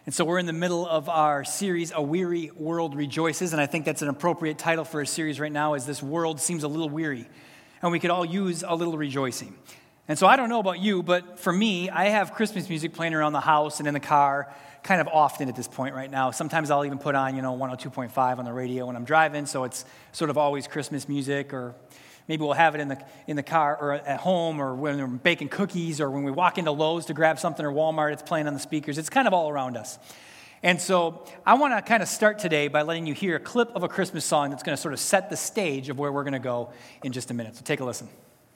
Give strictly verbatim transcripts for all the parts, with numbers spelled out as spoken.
And so we're in the middle of our series, A Weary World Rejoices, and I think that's an appropriate title for a series right now, as this world seems a little weary, and we could all use a little rejoicing. And so I don't know about you, but for me, I have Christmas music playing around the house and in the car kind of often at this point right now. Sometimes I'll even put on, you know, one oh two point five on the radio when I'm driving, so it's sort of always Christmas music, or maybe we'll have it in the in the car or at home, or when we're baking cookies, or when we walk into Lowe's to grab something, or Walmart, it's playing on the speakers. It's kind of all around us. And so I want to kind of start today by letting you hear a clip of a Christmas song that's going to sort of set the stage of where we're going to go in just a minute. So take a listen.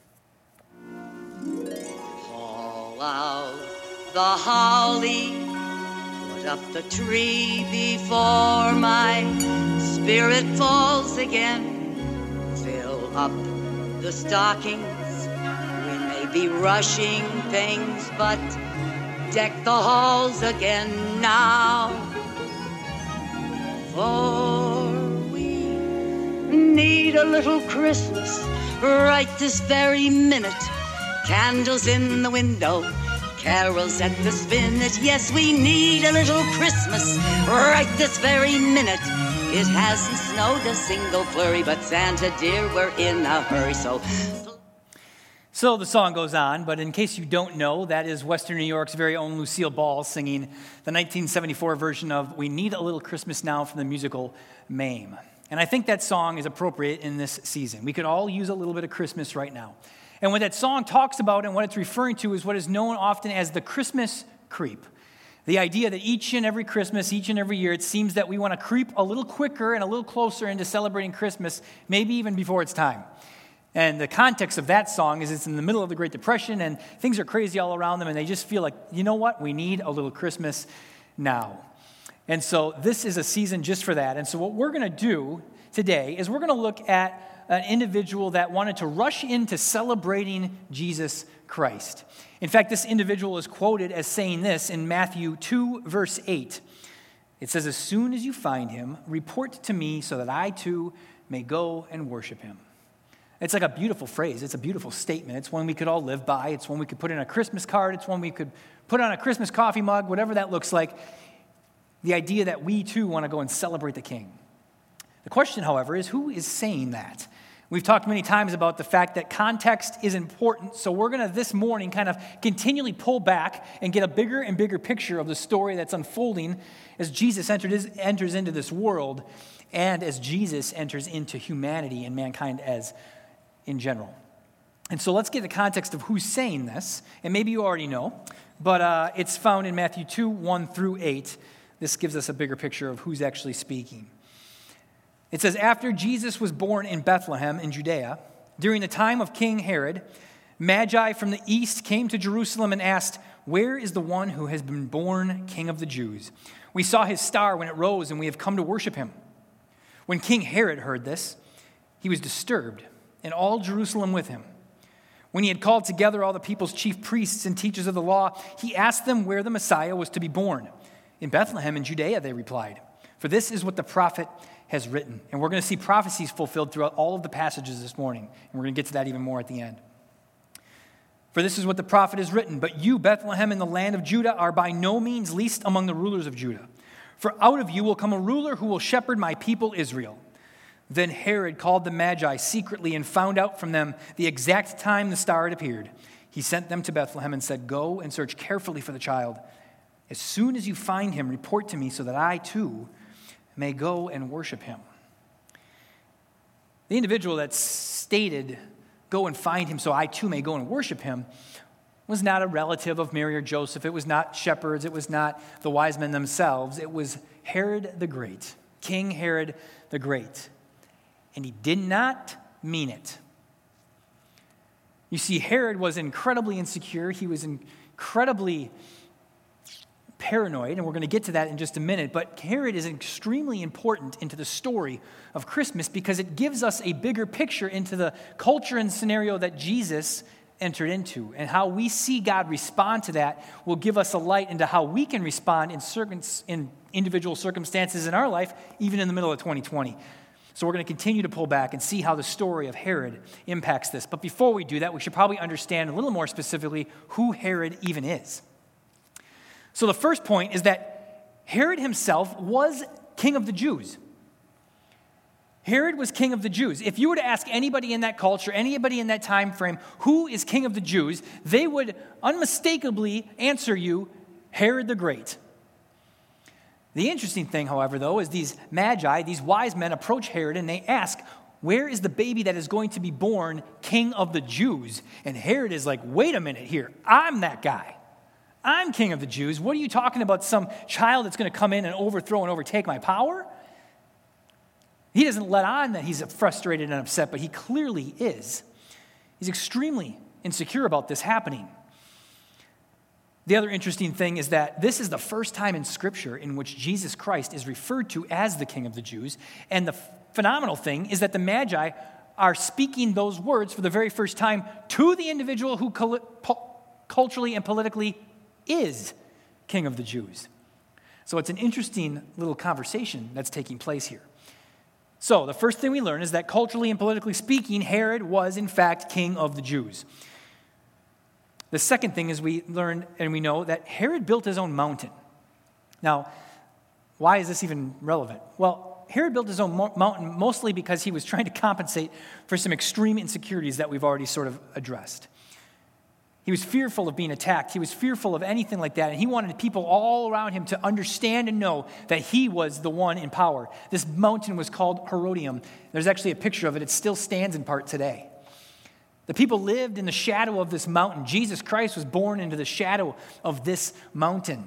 Haul out the holly, put up the tree before my spirit falls again. Fill up the stockings, we may be rushing things, but deck the halls again now. For we need a little Christmas right this very minute. Candles in the window, carols at the spinet. Yes, we need a little Christmas right this very minute. It hasn't snowed a single flurry, but Santa dear, we're in a hurry, so... So the song goes on, but in case you don't know, that is Western New York's very own Lucille Ball singing the nineteen seventy-four version of We Need a Little Christmas Now from the musical Mame. And I think that song is appropriate in this season. We could all use a little bit of Christmas right now. And what that song talks about and what it's referring to is what is known often as the Christmas creep. The idea that each and every Christmas, each and every year, it seems that we want to creep a little quicker and a little closer into celebrating Christmas, maybe even before it's time. And the context of that song is it's in the middle of the Great Depression, and things are crazy all around them, and they just feel like, you know what, we need a little Christmas now. And so this is a season just for that. And so what we're going to do today is we're going to look at an individual that wanted to rush into celebrating Jesus Christ. In fact, this individual is quoted as saying this in Matthew two, verse eight. It says, "As soon as you find him, report to me so that I too may go and worship him." It's like a beautiful phrase. It's a beautiful statement. It's one we could all live by. It's one we could put in a Christmas card. It's one we could put on a Christmas coffee mug, whatever that looks like. The idea that we too want to go and celebrate the King. The question, however, is who is saying that? We've talked many times about the fact that context is important, so we're going to this morning kind of continually pull back and get a bigger and bigger picture of the story that's unfolding as Jesus entered his, enters into this world and as Jesus enters into humanity and mankind as in general. And so let's get the context of who's saying this, and maybe you already know, but uh, it's found in Matthew two, one through eight. This gives us a bigger picture of who's actually speaking. It says, "After Jesus was born in Bethlehem in Judea, during the time of King Herod, Magi from the east came to Jerusalem and asked, 'Where is the one who has been born King of the Jews? We saw his star when it rose, and we have come to worship him.' When King Herod heard this, he was disturbed, and all Jerusalem with him. When he had called together all the people's chief priests and teachers of the law, he asked them where the Messiah was to be born. 'In Bethlehem in Judea,' they replied, 'for this is what the prophet has written.'" And we're going to see prophecies fulfilled throughout all of the passages this morning. And we're going to get to that even more at the end. "For this is what the prophet has written. But you, Bethlehem, in the land of Judah, are by no means least among the rulers of Judah. For out of you will come a ruler who will shepherd my people Israel." Then Herod called the Magi secretly and found out from them the exact time the star had appeared. He sent them to Bethlehem and said, "Go and search carefully for the child. As soon as you find him, report to me so that I too may go and worship him." The individual that stated, "Go and find him so I too may go and worship him," was not a relative of Mary or Joseph. It was not shepherds. It was not the wise men themselves. It was Herod the Great, King Herod the Great. And he did not mean it. You see, Herod was incredibly insecure. He was incredibly paranoid, and we're going to get to that in just a minute. But Herod is extremely important into the story of Christmas because it gives us a bigger picture into the culture and scenario that Jesus entered into. And how we see God respond to that will give us a light into how we can respond in, circum- in individual circumstances in our life, even in the middle of twenty twenty. So we're going to continue to pull back and see how the story of Herod impacts this. But before we do that, we should probably understand a little more specifically who Herod even is. So the first point is that Herod himself was king of the Jews. Herod was king of the Jews. If you were to ask anybody in that culture, anybody in that time frame, who is king of the Jews, they would unmistakably answer you, Herod the Great. The interesting thing, however, though, is these magi, these wise men approach Herod and they ask, where is the baby that is going to be born king of the Jews? And Herod is like, wait a minute here, I'm that guy. I'm king of the Jews. What are you talking about, some child that's going to come in and overthrow and overtake my power? He doesn't let on that he's frustrated and upset, but he clearly is. He's extremely insecure about this happening. The other interesting thing is that this is the first time in Scripture in which Jesus Christ is referred to as the King of the Jews. And the phenomenal thing is that the Magi are speaking those words for the very first time to the individual who culturally and politically is King of the Jews. So it's an interesting little conversation that's taking place here. So the first thing we learn is that culturally and politically speaking, Herod was in fact king of the Jews. The second thing is we learn and we know that Herod built his own mountain. Now, why is this even relevant? Well, Herod built his own mo- mountain mostly because he was trying to compensate for some extreme insecurities that we've already sort of addressed. He was fearful of being attacked. He was fearful of anything like that. And he wanted people all around him to understand and know that he was the one in power. This mountain was called Herodium. There's actually a picture of it. It still stands in part today. The people lived in the shadow of this mountain. Jesus Christ was born into the shadow of this mountain.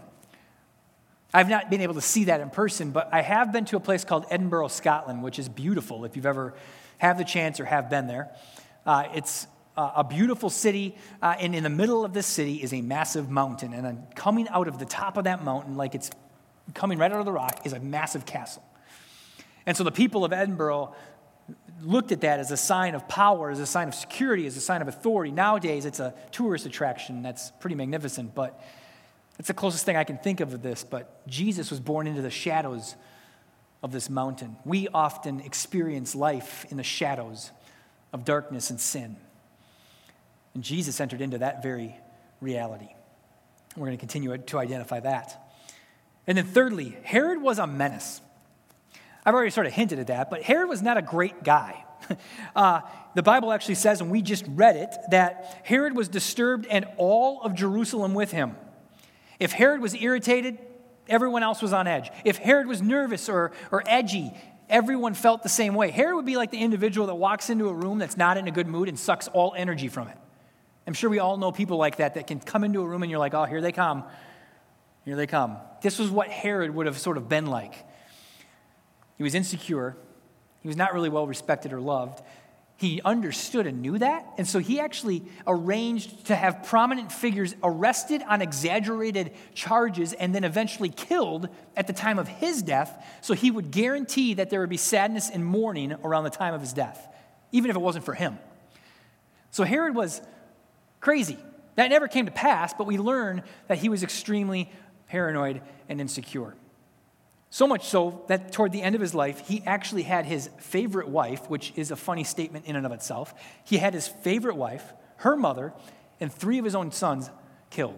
I've not been able to see that in person, but I have been to a place called Edinburgh, Scotland, which is beautiful if you've ever had the chance or have been there. Uh, it's Uh, a beautiful city, uh, and in the middle of this city is a massive mountain. And then coming out of the top of that mountain, like it's coming right out of the rock, is a massive castle. And so the people of Edinburgh looked at that as a sign of power, as a sign of security, as a sign of authority. Nowadays, it's a tourist attraction that's pretty magnificent, but it's the closest thing I can think of of this. But Jesus was born into the shadows of this mountain. We often experience life in the shadows of darkness and sin. And Jesus entered into that very reality. We're going to continue to identify that. And then thirdly, Herod was a menace. I've already sort of hinted at that, but Herod was not a great guy. Uh, the Bible actually says, and we just read it, that Herod was disturbed and all of Jerusalem with him. If Herod was irritated, everyone else was on edge. If Herod was nervous or, or edgy, everyone felt the same way. Herod would be like the individual that walks into a room that's not in a good mood and sucks all energy from it. I'm sure we all know people like that that can come into a room and you're like, oh, here they come. Here they come. This was what Herod would have sort of been like. He was insecure. He was not really well respected or loved. He understood and knew that, and so he actually arranged to have prominent figures arrested on exaggerated charges and then eventually killed at the time of his death, so he would guarantee that there would be sadness and mourning around the time of his death, even if it wasn't for him. So Herod was crazy. That never came to pass, but we learn that he was extremely paranoid and insecure. So much so that toward the end of his life, he actually had his favorite wife, which is a funny statement in and of itself. He had his favorite wife, her mother, and three of his own sons killed.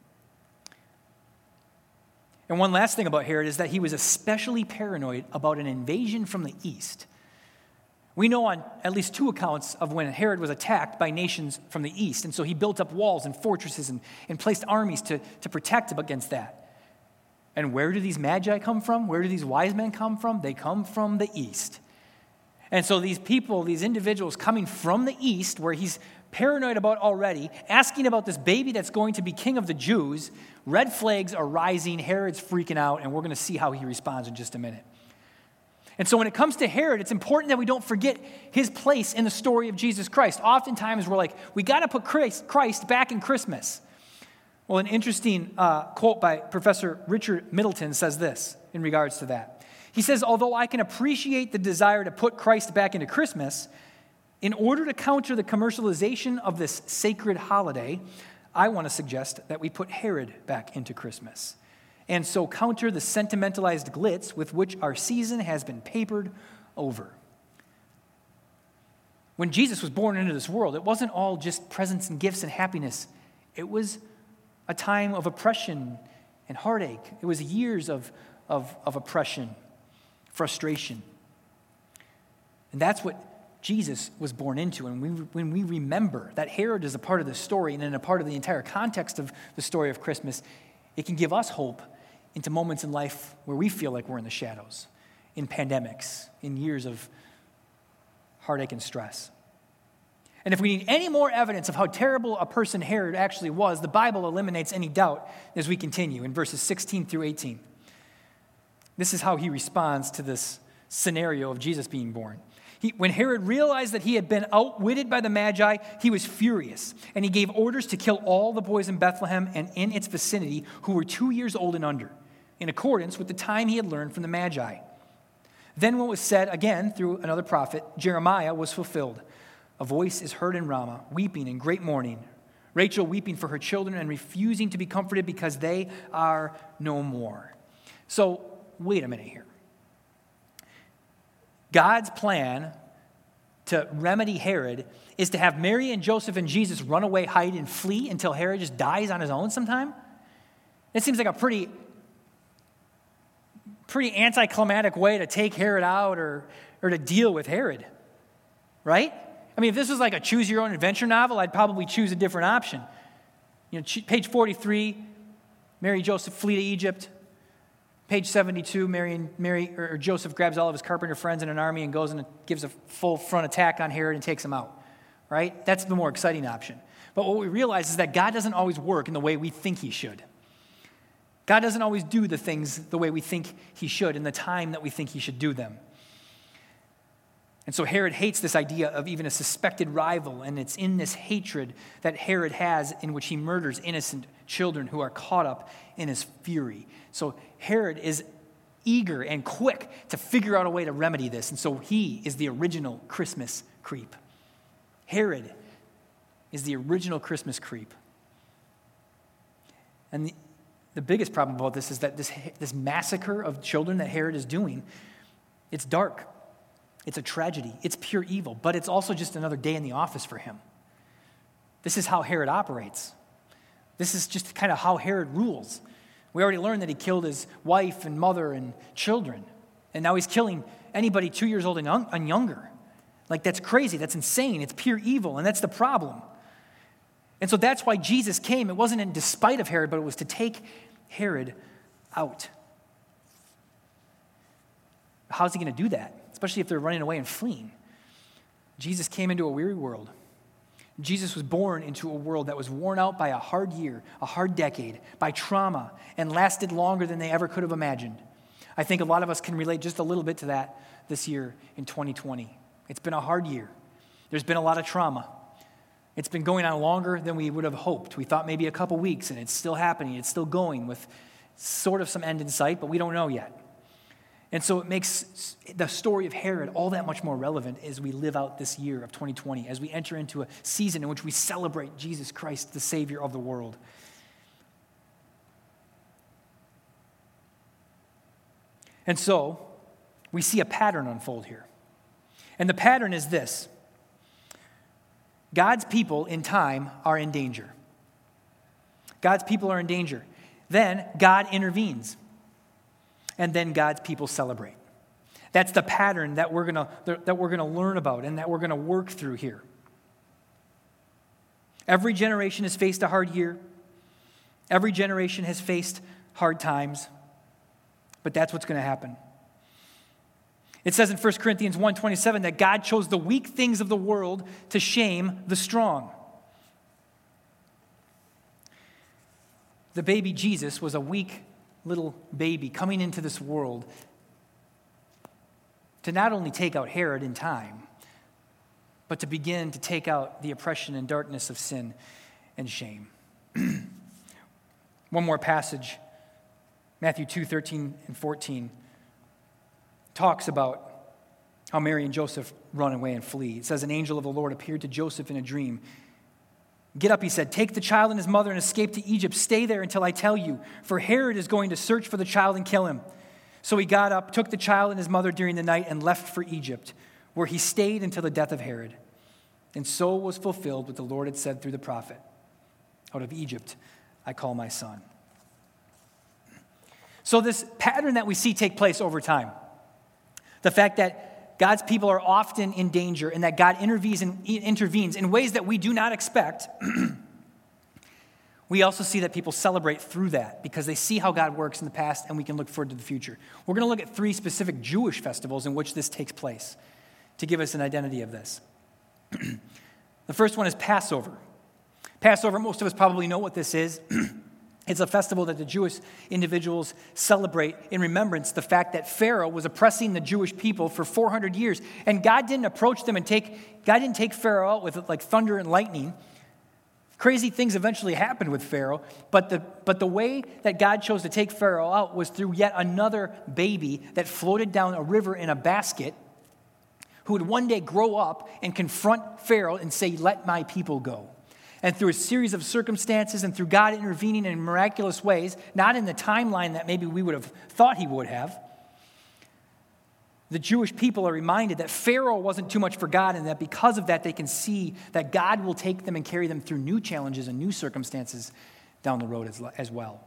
And one last thing about Herod is that he was especially paranoid about an invasion from the east. We know on at least two accounts of when Herod was attacked by nations from the east. And so he built up walls and fortresses and, and placed armies to, to protect him against that. And where do these magi come from? Where do these wise men come from? They come from the east. And so these people, these individuals coming from the east, where he's paranoid about already, asking about this baby that's going to be king of the Jews, red flags are rising, Herod's freaking out, and we're going to see how he responds in just a minute. And so when it comes to Herod, it's important that we don't forget his place in the story of Jesus Christ. Oftentimes we're like, we got to put Christ, Christ back in Christmas. Well, an interesting uh, quote by Professor Richard Middleton says this in regards to that. He says, although I can appreciate the desire to put Christ back into Christmas, in order to counter the commercialization of this sacred holiday, I want to suggest that we put Herod back into Christmas, and so counter the sentimentalized glitz with which our season has been papered over. When Jesus was born into this world, it wasn't all just presents and gifts and happiness. It was a time of oppression and heartache. It was years of, of, of oppression, frustration. And that's what Jesus was born into. And we, when we remember that Herod is a part of the story and in a part of the entire context of the story of Christmas, it can give us hope into moments in life where we feel like we're in the shadows, in pandemics, in years of heartache and stress. And if we need any more evidence of how terrible a person Herod actually was, the Bible eliminates any doubt as we continue in verses sixteen through eighteen. This is how he responds to this scenario of Jesus being born. He, when Herod realized that he had been outwitted by the Magi, he was furious, and he gave orders to kill all the boys in Bethlehem and in its vicinity who were two years old and under, in accordance with the time he had learned from the Magi. Then what was said again through another prophet, Jeremiah, was fulfilled. A voice is heard in Ramah, weeping in great mourning, Rachel weeping for her children and refusing to be comforted because they are no more. So, wait a minute here. God's plan to remedy Herod is to have Mary and Joseph and Jesus run away, hide, and flee until Herod just dies on his own sometime? It seems like a pretty, pretty anticlimactic way to take Herod out or, or to deal with Herod, right? I mean, if this was like a choose-your-own-adventure novel, I'd probably choose a different option. You know, page forty-three, Mary and Joseph flee to Egypt. Page seventy-two, Mary and Mary or Joseph grabs all of his carpenter friends in an army and goes and gives a full front attack on Herod and takes him out, right? That's the more exciting option. But what we realize is that God doesn't always work in the way we think he should. God doesn't always do the things the way we think he should in the time that we think he should do them. And so Herod hates this idea of even a suspected rival, and it's in this hatred that Herod has in which he murders innocent children who are caught up in his fury. So Herod is eager and quick to figure out a way to remedy this, and so he is the original Christmas creep. Herod is the original Christmas creep. And the, the biggest problem about this is that this, this massacre of children that Herod is doing, it's dark. It's a tragedy. It's pure evil, but it's also just another day in the office for him. This is how Herod operates. This is just kind of how Herod rules. We already learned that he killed his wife and mother and children, and now he's killing anybody two years old and, young, and younger. Like, that's crazy. That's insane. It's pure evil, and that's the problem. And so that's why Jesus came. It wasn't in despite of Herod, but it was to take Herod out. How's he going to do that? Especially if they're running away and fleeing. Jesus came into a weary world. Jesus was born into a world that was worn out by a hard year, a hard decade, by trauma, and lasted longer than they ever could have imagined. I think a lot of us can relate just a little bit to that this year in twenty twenty. It's been a hard year. There's been a lot of trauma. It's been going on longer than we would have hoped. We thought maybe a couple weeks, and it's still happening. It's still going with sort of some end in sight, but we don't know yet. And so it makes the story of Herod all that much more relevant as we live out this year of twenty twenty, as we enter into a season in which we celebrate Jesus Christ, the Savior of the world. And so we see a pattern unfold here. And the pattern is this. God's people in time are in danger. God's people are in danger. Then God intervenes. And then God's people celebrate. That's the pattern that we're gonna that we're gonna learn about and that we're gonna work through here. Every generation has faced a hard year. Every generation has faced hard times. But that's what's going to happen. It says in First Corinthians one twenty-seven that God chose the weak things of the world to shame the strong. The baby Jesus was a weak little baby coming into this world to not only take out Herod in time, but to begin to take out the oppression and darkness of sin and shame. One more passage, Matthew two thirteen and fourteen, talks about how Mary and Joseph run away and flee. It says, an angel of the Lord appeared to Joseph in a dream. Get up, he said, take the child and his mother and escape to Egypt. Stay there until I tell you, for Herod is going to search for the child and kill him. So he got up, took the child and his mother during the night, and left for Egypt, where he stayed until the death of Herod. And so was fulfilled what the Lord had said through the prophet. Out of Egypt I call my son. So this pattern that we see take place over time, the fact that God's people are often in danger and that God intervenes in, intervenes in ways that we do not expect, we also see that people celebrate through that because they see how God works in the past and we can look forward to the future. We're going to look at three specific Jewish festivals in which this takes place to give us an identity of this. The first one is Passover. Passover, most of us probably know what this is. It's a festival that the Jewish individuals celebrate in remembrance the fact that Pharaoh was oppressing the Jewish people for four hundred years. And God didn't approach them and take, God didn't take Pharaoh out with like thunder and lightning. Crazy things eventually happened with Pharaoh, but the, but the way that God chose to take Pharaoh out was through yet another baby that floated down a river in a basket who would one day grow up and confront Pharaoh and say, "Let my people go." And through a series of circumstances and through God intervening in miraculous ways, not in the timeline that maybe we would have thought he would have, the Jewish people are reminded that Pharaoh wasn't too much for God and that because of that they can see that God will take them and carry them through new challenges and new circumstances down the road as, as well.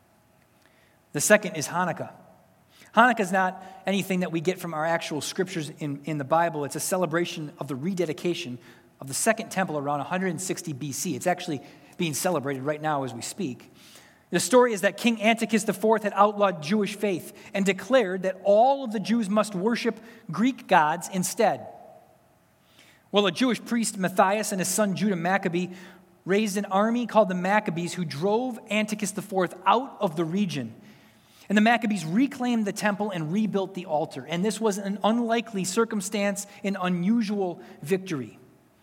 The second is Hanukkah. Hanukkah is not anything that we get from our actual scriptures in, in the Bible. It's a celebration of the rededication of the Second Temple around one hundred sixty B C. It's actually being celebrated right now as we speak. The story is that King Antiochus the fourth had outlawed Jewish faith and declared that all of the Jews must worship Greek gods instead. Well, a Jewish priest, Matthias, and his son Judah Maccabee raised an army called the Maccabees who drove Antiochus the fourth out of the region. And the Maccabees reclaimed the temple and rebuilt the altar. And this was an unlikely circumstance, an unusual victory.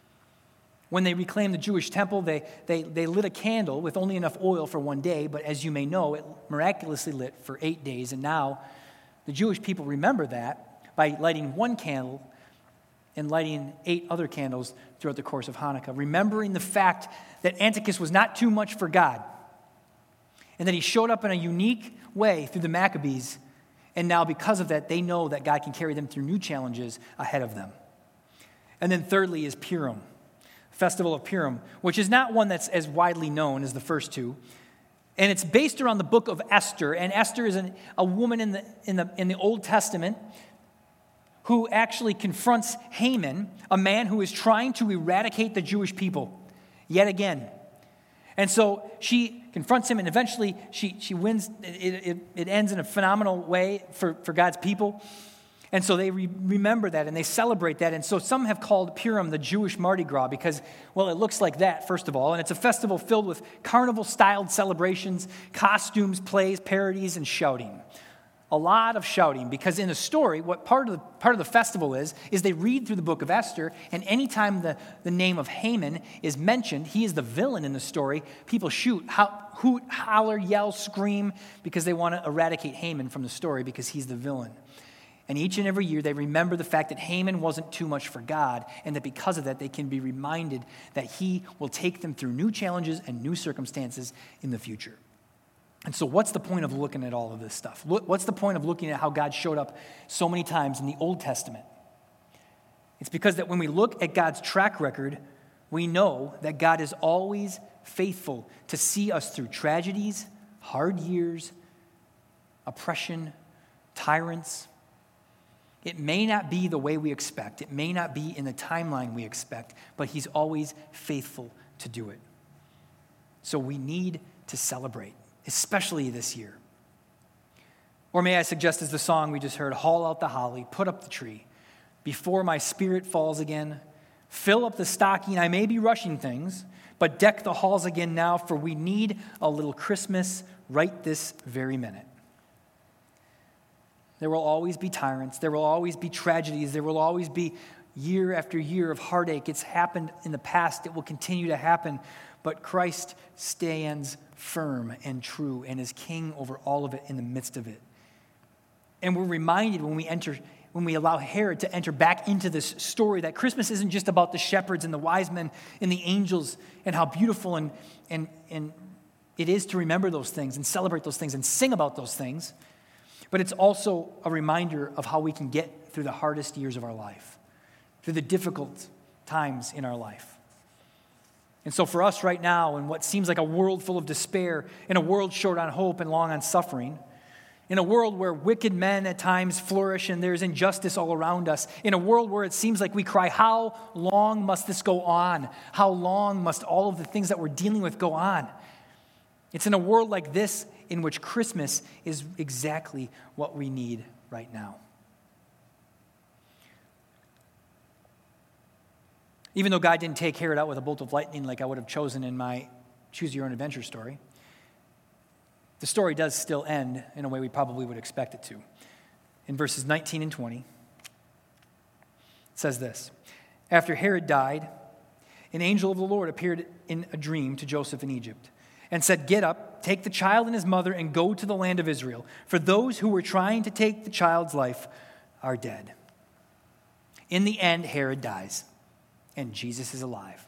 When they reclaimed the Jewish temple, they, they, they lit a candle with only enough oil for one day, but as you may know, it miraculously lit for eight days. And now the Jewish people remember that by lighting one candle and lighting eight other candles throughout the course of Hanukkah, remembering the fact that Antiochus was not too much for God and that he showed up in a unique way through the Maccabees. And now because of that, they know that God can carry them through new challenges ahead of them. And then thirdly is Purim. Festival of Purim, which is not one that's as widely known as the first two. And it's based around the book of Esther. And Esther is an, a woman in the, in, the, in the Old Testament who actually confronts Haman, a man who is trying to eradicate the Jewish people yet again. And so she confronts him, and eventually she, she wins. It, it, it ends in a phenomenal way for, for God's people. And so they re- remember that and they celebrate that. And so some have called Purim the Jewish Mardi Gras because, well, it looks like that, first of all. And it's a festival filled with carnival-styled celebrations, costumes, plays, parodies, and shouting. A lot of shouting because in the story, what part of the, part of the festival is, is they read through the book of Esther, and anytime the, the name of Haman is mentioned, he is the villain in the story, people shoot, hoot, holler, yell, scream because they want to eradicate Haman from the story because he's the villain. And each and every year, they remember the fact that Haman wasn't too much for God, and that because of that, they can be reminded that he will take them through new challenges and new circumstances in the future. And so what's the point of looking at all of this stuff? What's the point of looking at how God showed up so many times in the Old Testament? It's because that when we look at God's track record, we know that God is always faithful to see us through tragedies, hard years, oppression, tyrants. It may not be the way we expect. It may not be in the timeline we expect, but he's always faithful to do it. So we need to celebrate, especially this year. Or may I suggest, as the song we just heard, haul out the holly, put up the tree. Before my spirit falls again, fill up the stocking. I may be rushing things, but deck the halls again now, for we need a little Christmas right this very minute. There will always be tyrants. There will always be tragedies. There will always be year after year of heartache. It's happened in the past. It will continue to happen. But Christ stands firm and true and is king over all of it in the midst of it. And we're reminded when we enter, when we allow Herod to enter back into this story that Christmas isn't just about the shepherds and the wise men and the angels and how beautiful and, and, and it is to remember those things and celebrate those things and sing about those things. But it's also a reminder of how we can get through the hardest years of our life, through the difficult times in our life. And so for us right now, in what seems like a world full of despair, in a world short on hope and long on suffering, In a world where wicked men at times flourish and there's injustice all around us. In a world where it seems like we cry, how long must this go on? How long must all of the things that we're dealing with go on? It's in a world like this in which Christmas is exactly what we need right now. Even though God didn't take Herod out with a bolt of lightning like I would have chosen in my Choose Your Own Adventure story, the story does still end in a way we probably would expect it to. In verses nineteen and twenty, it says this: After Herod died, an angel of the Lord appeared in a dream to Joseph in Egypt and said, "Get up, take the child and his mother, and go to the land of Israel, for those who were trying to take the child's life are dead." In the end, Herod dies, and Jesus is alive.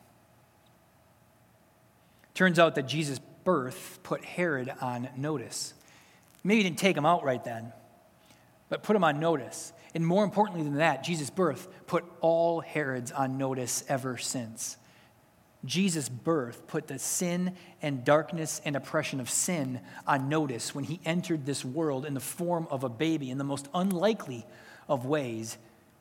Turns out that Jesus' birth put Herod on notice. Maybe he didn't take him out right then, but put him on notice. And more importantly than that, Jesus' birth put all Herods on notice ever since. Jesus' birth put the sin and darkness and oppression of sin on notice when he entered this world in the form of a baby in the most unlikely of ways.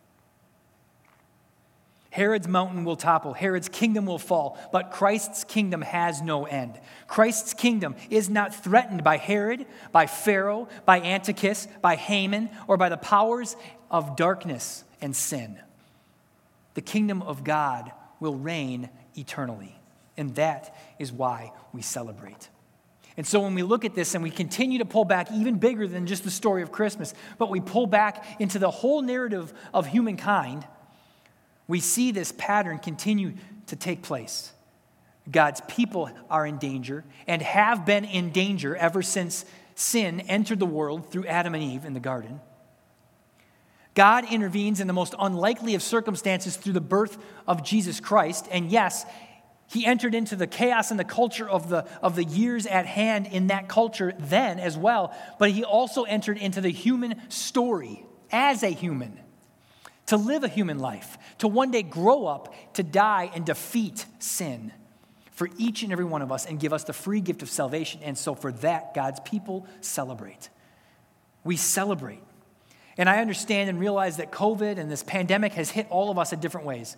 Herod's mountain will topple, Herod's kingdom will fall, but Christ's kingdom has no end. Christ's kingdom is not threatened by Herod, by Pharaoh, by Antiochus, by Haman, or by the powers of darkness and sin. The kingdom of God will reign eternally, and that is why we celebrate. And so when we look at this and we continue to pull back even bigger than just the story of Christmas, but we pull back into the whole narrative of humankind, we see this pattern continue to take place. God's people are in danger and have been in danger ever since sin entered the world through Adam and Eve in the garden. God intervenes in the most unlikely of circumstances through the birth of Jesus Christ. And yes, he entered into the chaos and the culture of the, of the years at hand in that culture then as well. But he also entered into the human story as a human, to live a human life, to one day grow up, to die and defeat sin for each and every one of us and give us the free gift of salvation. And so for that, God's people celebrate. We celebrate. And I understand and realize that COVID and this pandemic has hit all of us in different ways.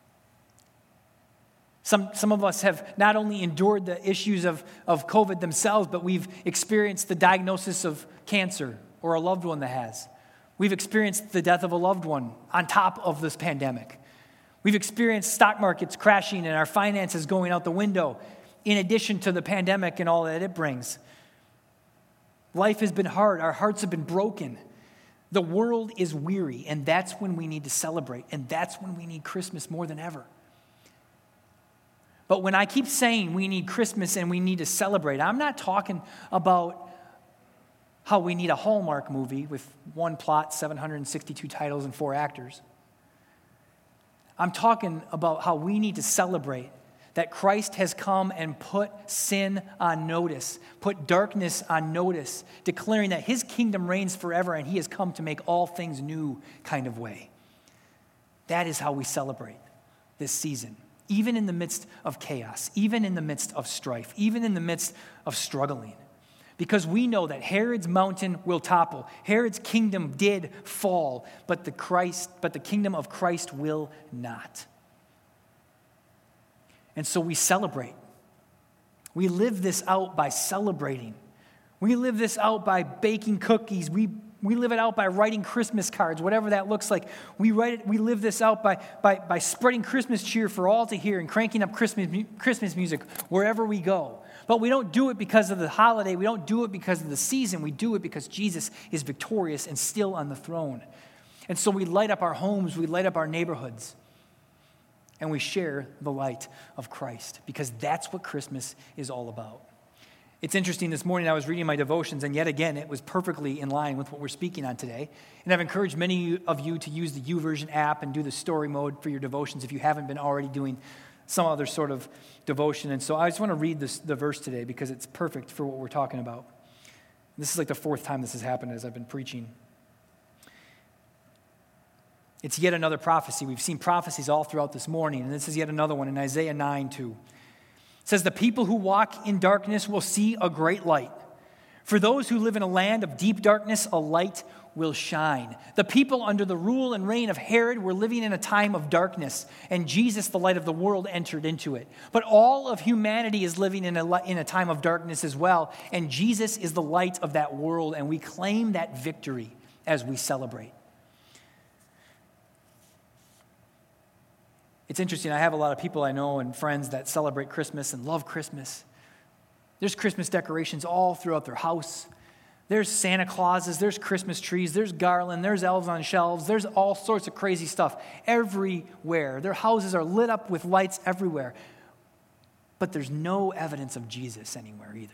Some, some of us have not only endured the issues of, of COVID themselves, but we've experienced the diagnosis of cancer or a loved one that has. We've experienced the death of a loved one on top of this pandemic. We've experienced stock markets crashing and our finances going out the window, in addition to the pandemic and all that it brings. Life has been hard. Our hearts have been broken. The world is weary, and that's when we need to celebrate, and that's when we need Christmas more than ever. But when I keep saying we need Christmas and we need to celebrate, I'm not talking about how we need a Hallmark movie with one plot, seven hundred sixty-two titles, and four actors. I'm talking about how we need to celebrate that Christ has come and put sin on notice, put darkness on notice, declaring that his kingdom reigns forever and he has come to make all things new kind of way. That is how we celebrate this season, even in the midst of chaos, even in the midst of strife, even in the midst of struggling. Because we know that Herod's mountain will topple. Herod's kingdom did fall, but the Christ, but the kingdom of Christ will not. And so we celebrate. We live this out by celebrating. We live this out by baking cookies. We, we live it out by writing Christmas cards, whatever that looks like. We write it, we live this out by, by, by spreading Christmas cheer for all to hear and cranking up Christmas, Christmas music wherever we go. But we don't do it because of the holiday. We don't do it because of the season. We do it because Jesus is victorious and still on the throne. And so we light up our homes. We light up our neighborhoods. And we share the light of Christ because that's what Christmas is all about. It's interesting, this morning I was reading my devotions, and yet again, it was perfectly in line with what we're speaking on today. And I've encouraged many of you to use the YouVersion app and do the story mode for your devotions if you haven't been already doing some other sort of devotion. And so I just want to read this, the verse today because it's perfect for what we're talking about. This is like the fourth time this has happened as I've been preaching. It's yet another prophecy. We've seen prophecies all throughout this morning, and this is yet another one in Isaiah nine two. It says, "The people who walk in darkness will see a great light. For those who live in a land of deep darkness, a light will shine. The people under the rule and reign of Herod were living in a time of darkness, and Jesus, the light of the world, entered into it. But all of humanity is living in a, in a time of darkness as well, and Jesus is the light of that world, and we claim that victory as we celebrate. It's interesting, I have a lot of people I know and friends that celebrate Christmas and love Christmas. There's Christmas decorations all throughout their house. There's Santa Clauses, there's Christmas trees, there's garland, there's elves on shelves, there's all sorts of crazy stuff everywhere. Their houses are lit up with lights everywhere. But there's no evidence of Jesus anywhere either.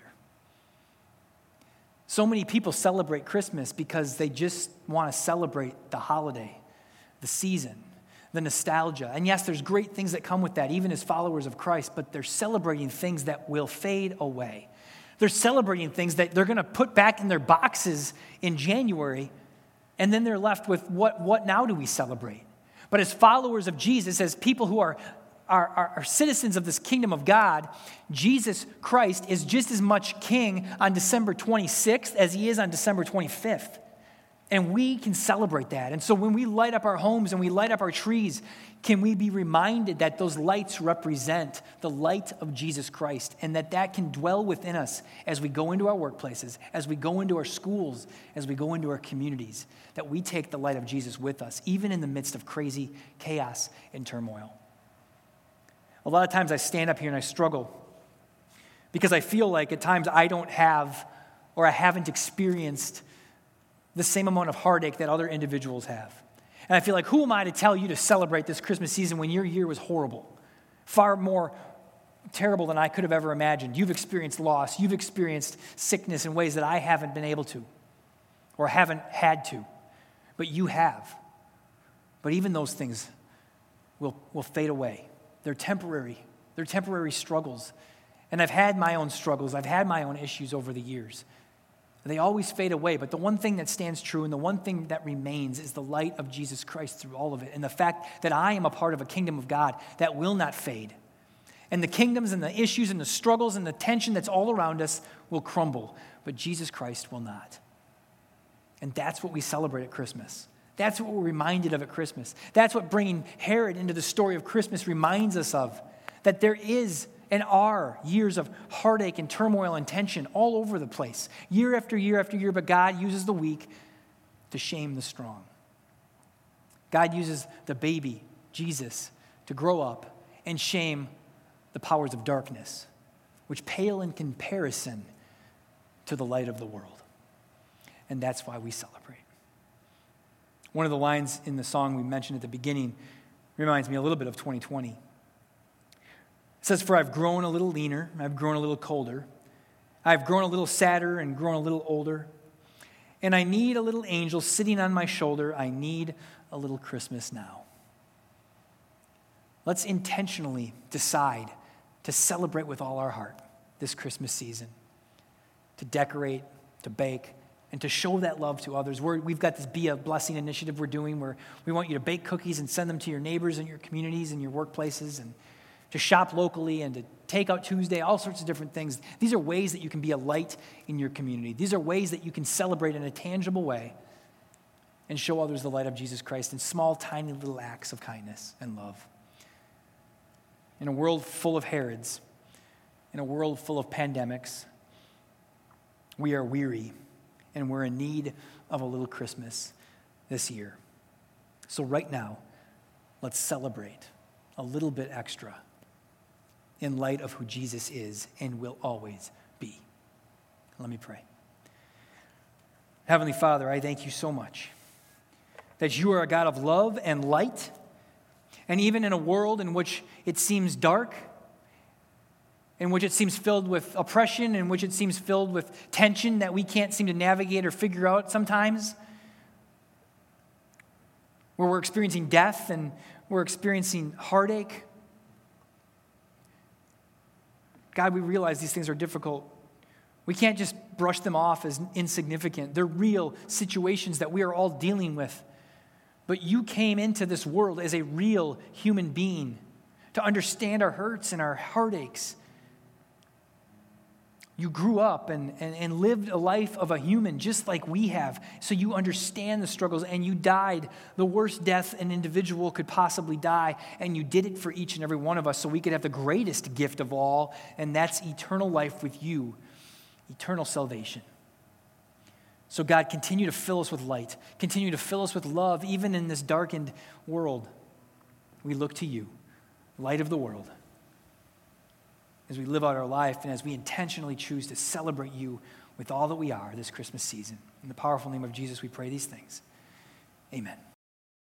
So many people celebrate Christmas because they just want to celebrate the holiday, the season, the nostalgia. And yes, there's great things that come with that, even as followers of Christ, but they're celebrating things that will fade away. They're celebrating things that they're going to put back in their boxes in January, and then they're left with what, what now do we celebrate? But as followers of Jesus, as people who are, are, are, are citizens of this kingdom of God, Jesus Christ is just as much king on December twenty-sixth as he is on December twenty-fifth. And we can celebrate that. And so when we light up our homes and we light up our trees, can we be reminded that those lights represent the light of Jesus Christ, and that that can dwell within us as we go into our workplaces, as we go into our schools, as we go into our communities, that we take the light of Jesus with us, even in the midst of crazy chaos and turmoil. A lot of times I stand up here and I struggle because I feel like at times I don't have or I haven't experienced the same amount of heartache that other individuals have. And I feel like, who am I to tell you to celebrate this Christmas season when your year was horrible? Far more terrible than I could have ever imagined. You've experienced loss. You've experienced sickness in ways that I haven't been able to or haven't had to. But you have. But even those things will, will fade away. They're temporary. They're temporary struggles. And I've had my own struggles. I've had my own issues over the years. They always fade away, but the one thing that stands true and the one thing that remains is the light of Jesus Christ through all of it, and the fact that I am a part of a kingdom of God that will not fade. And the kingdoms and the issues and the struggles and the tension that's all around us will crumble, but Jesus Christ will not. And that's what we celebrate at Christmas. That's what we're reminded of at Christmas. That's what bringing Herod into the story of Christmas reminds us of, that there is and are years of heartache and turmoil and tension all over the place, year after year after year, but God uses the weak to shame the strong. God uses the baby, Jesus, to grow up and shame the powers of darkness, which pale in comparison to the light of the world. And that's why we celebrate. One of the lines in the song we mentioned at the beginning reminds me a little bit of twenty twenty. It says, "For I've grown a little leaner, I've grown a little colder. I've grown a little sadder and grown a little older. And I need a little angel sitting on my shoulder. I need a little Christmas now." Let's intentionally decide to celebrate with all our heart this Christmas season, to decorate, to bake, and to show that love to others. We're, we've got this Be a Blessing initiative we're doing where we want you to bake cookies and send them to your neighbors and your communities and your workplaces, and to shop locally and to take out Tuesday, all sorts of different things. These are ways that you can be a light in your community. These are ways that you can celebrate in a tangible way and show others the light of Jesus Christ in small, tiny little acts of kindness and love. In a world full of Herods, in a world full of pandemics, we are weary and we're in need of a little Christmas this year. So right now, let's celebrate a little bit extra in light of who Jesus is and will always be. Let me pray. Heavenly Father, I thank you so much that you are a God of love and light, and even in a world in which it seems dark, in which it seems filled with oppression, in which it seems filled with tension that we can't seem to navigate or figure out sometimes, where we're experiencing death and we're experiencing heartache. God, we realize these things are difficult. We can't just brush them off as insignificant. They're real situations that we are all dealing with. But you came into this world as a real human being to understand our hurts and our heartaches. You grew up and, and, and lived a life of a human just like we have, so you understand the struggles, and you died the worst death an individual could possibly die, and you did it for each and every one of us so we could have the greatest gift of all, and that's eternal life with you, eternal salvation. So God, continue to fill us with light. Continue to fill us with love, even in this darkened world. We look to you, light of the world, as we live out our life and as we intentionally choose to celebrate you with all that we are this Christmas season. In the powerful name of Jesus, we pray these things. Amen.